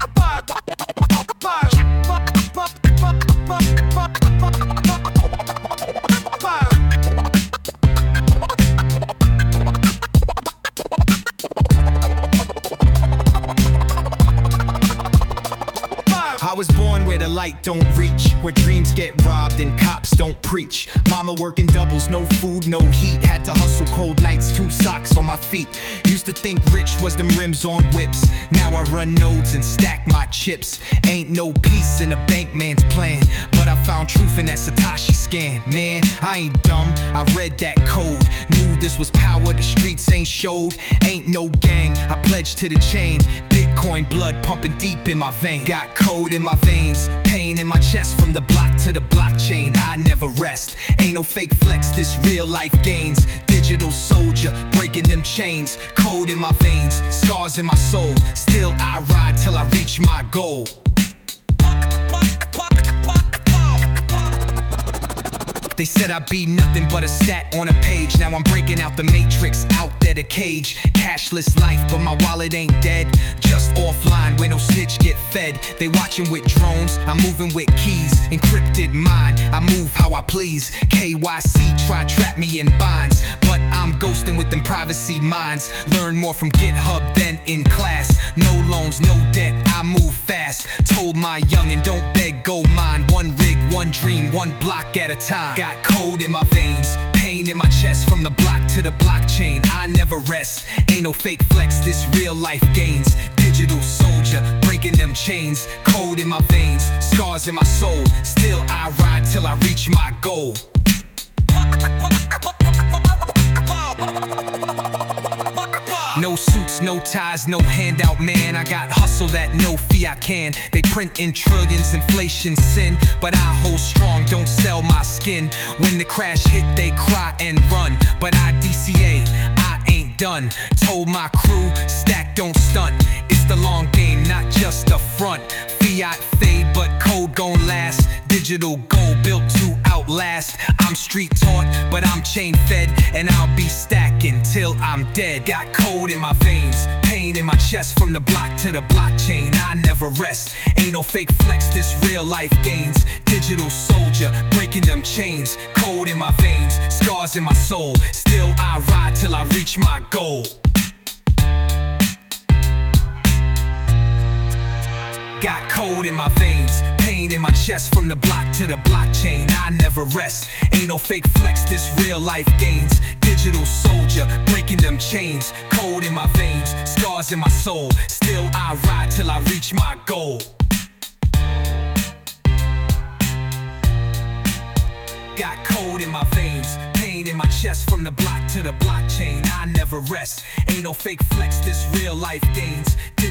I was born where the light don't reach, where dreams get robbed and cops don't preach. Mama working doubles, no food, no heat. Had to hustle cold nights, 2 socks on my feet. Used to think rich was them rims on whips. Now I run nodes and stack my chips. Ain't no peace in a bank man's plan, but I found truth in that Satoshi scan. Man, I ain't dumb, I read that code. Knew this was power the streets ain't showed. Ain't no gang, I pledged to the chain. Bitcoin blood pumping deep in my vein. Got code in my veins, pain in my chest. From the block to the blockchain, I never rest. Ain't no fake flex, this real life gains. Digital soldier, breaking them chains. Code in my veins, scars in my soul. Still I ride till I reach my goal. They said I'd be nothing but a stat on a page. Now I'm breaking out the matrix, out there the cage. Cashless life, but my wallet ain't dead. Just offline, where no snitch get fed. They watching with drones, I'm moving with keys. Encrypted mind, I move how I please. KYC try trap me in binds, but I'm ghosting with them privacy minds. Learn more from GitHub than in class. No loans, no debt, I move fast. Told my youngin' don't beg, go mine. One rig, one dream, one block at a time. Got code in my veins, pain in my chest. From the block to the blockchain, I never rest. Ain't no fake flex, this real life gains. Digital soldier, breaking them chains. Code in my veins, scars in my soul. Still I ride till I reach my goal. No suits, no ties, no handout, man. I got hustle that no fee I can. They print in trillions, inflation sin, but I hold strong, don't sell my skin. When the crash hit, they cry and run, but I DCA, I ain't done. Told my crew, stack, don't stunt. It's the long game, not just a front. Fiat fade, but code gon' last. Digital gold built to outlast. I'm street taught, but I'm chain fed, and I'll be stacking till I'm dead. Got code in my veins, pain in my chest. From the block to the blockchain, I never rest. Ain't no fake flex, this real life gains. Digital soldier, breaking them chains. Code in my veins, scars in my soul. Still I ride till I reach my goal. Got code in my veins, pain in my chest. From the block to the blockchain, I never rest. Ain't no fake flex, this real life gains. Digital soldier, breaking them chains. Code in my veins, scars in my soul. Still I ride till I reach my goal. Got code in my veins, pain in my chest. From the block to the blockchain, I never rest. Ain't no fake flex, this real life gains.